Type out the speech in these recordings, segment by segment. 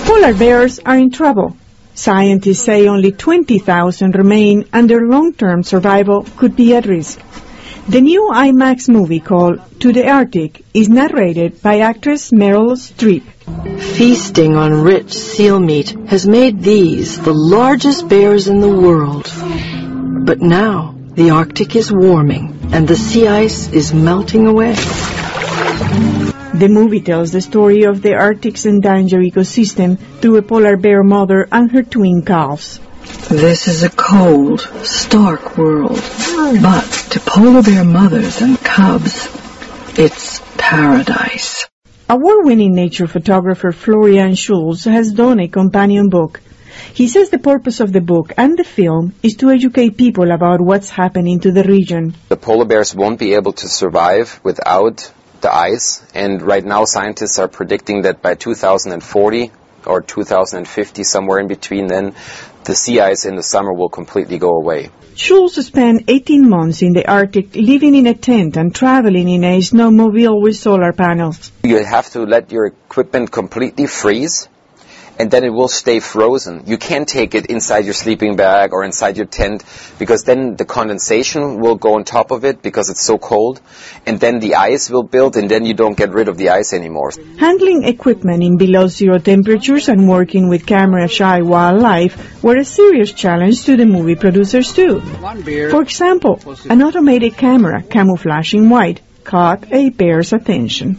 Polar bears are in trouble. Scientists say only 20,000 remain and their long-term survival could be at risk. The new IMAX movie called To the Arctic is narrated by actress Meryl Streep. Feasting on rich seal meat has made these the largest bears in the world. But now the Arctic is warming and the sea ice is melting away. The movie tells the story of the Arctic's endangered ecosystem through a polar bear mother and her twin calves. This is a cold, stark world, but to polar bear mothers and cubs, it's paradise. Award-winning nature photographer Florian Schulz has done a companion book. He says the purpose of the book and the film is to educate people about what's happening to the region. The polar bears won't be able to survive without the ice, and right now scientists are predicting that by 2040 or 2050, somewhere in between then, the sea ice in the summer will completely go away. Schulz spent 18 months in the Arctic living in a tent and traveling in a snowmobile with solar panels. You have to let your equipment completely freeze, and then it will stay frozen. You can't take it inside your sleeping bag or inside your tent, because then the condensation will go on top of it because it's so cold, and then the ice will build, and then you don't get rid of the ice anymore. Handling equipment in below zero temperatures and working with camera-shy wildlife were a serious challenge to the movie producers too. For example, an automated camera camouflaging white caught a bear's attention.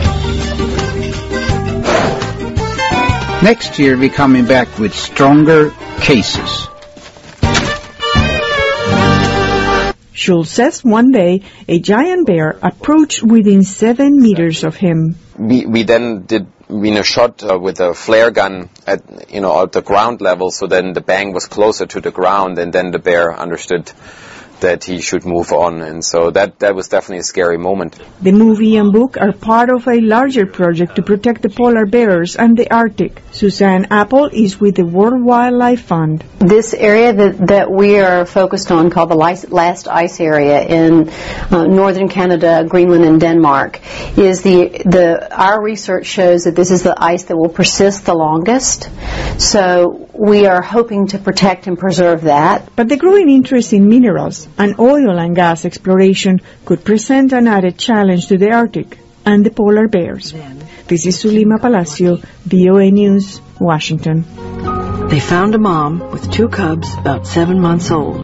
Next year we're coming back with stronger cases. Schulz says one day a giant bear approached within 7 meters of him. We then did shot with a flare gun at the ground level, so then the bang was closer to the ground, and then the bear understood that he should move on, and so that was definitely a scary moment. The movie and book are part of a larger project to protect the polar bears and the Arctic. Suzanne Apple is with the World Wildlife Fund. This area that we are focused on, called the last ice area in northern Canada, Greenland, and Denmark, is our research shows that this is the ice that will persist the longest. So we are hoping to protect and preserve that. But the growing interest in minerals and oil and gas exploration could present an added challenge to the Arctic and the polar bears. This is Zulima Palacio, VOA News, Washington. They found a mom with 2 cubs about 7 months old.